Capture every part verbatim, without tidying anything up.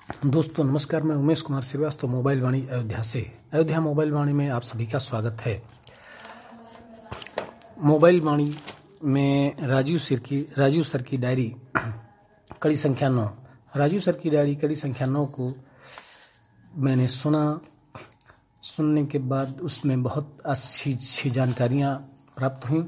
दोस्तों नमस्कार, मैं उमेश कुमार श्रीवास्तव मोबाइल वाणी अयोध्या से। अयोध्या मोबाइल वाणी में आप सभी का स्वागत है। मोबाइल वाणी में राजीव सर की राजीव सर की डायरी कड़ी संख्या नौ राजीव सर की डायरी कड़ी संख्या नौ को मैंने सुना। सुनने के बाद उसमें बहुत अच्छी अच्छी जानकारियाँ प्राप्त हुई।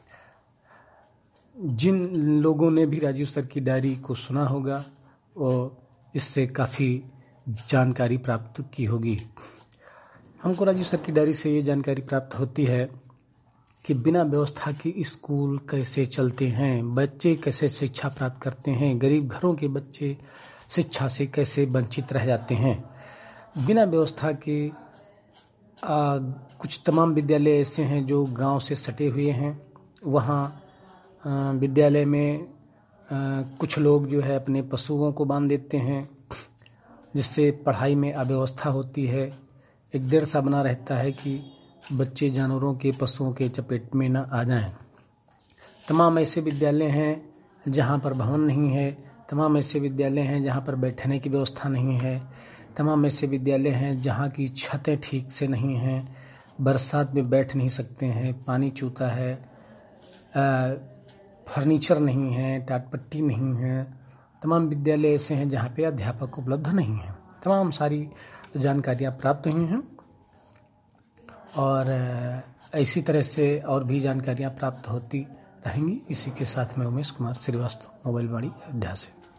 जिन लोगों ने भी राजीव सर की डायरी को सुना होगा और इससे काफ़ी जानकारी प्राप्त की होगी। हमको राजीव सर की डायरी से ये जानकारी प्राप्त होती है कि बिना व्यवस्था के स्कूल कैसे चलते हैं, बच्चे कैसे शिक्षा प्राप्त करते हैं, गरीब घरों के बच्चे शिक्षा से कैसे वंचित रह जाते हैं। बिना व्यवस्था के आ, कुछ तमाम विद्यालय ऐसे हैं जो गांव से सटे हुए हैं। वहाँ विद्यालय में आ, कुछ लोग जो है अपने पशुओं को बांध देते हैं, जिससे पढ़ाई में अव्यवस्था होती है। एक डर सा बना रहता है कि बच्चे जानवरों के पशुओं के चपेट में न आ जाएं। तमाम ऐसे विद्यालय हैं जहां पर भवन नहीं है, तमाम ऐसे विद्यालय हैं जहां पर बैठने की व्यवस्था नहीं है, तमाम ऐसे विद्यालय हैं जहां की छतें ठीक से नहीं हैं, बरसात में बैठ नहीं सकते हैं, पानी चूता है, आ, फर्नीचर नहीं है, टाटपट्टी नहीं है। तमाम विद्यालय ऐसे हैं जहाँ पे अध्यापक उपलब्ध नहीं हैं। तमाम सारी जानकारियाँ प्राप्त हुई हैं और इसी तरह से और भी जानकारियाँ प्राप्त होती रहेंगी। इसी के साथ में उमेश कुमार श्रीवास्तव मोबाइल वाणी अयोध्या से।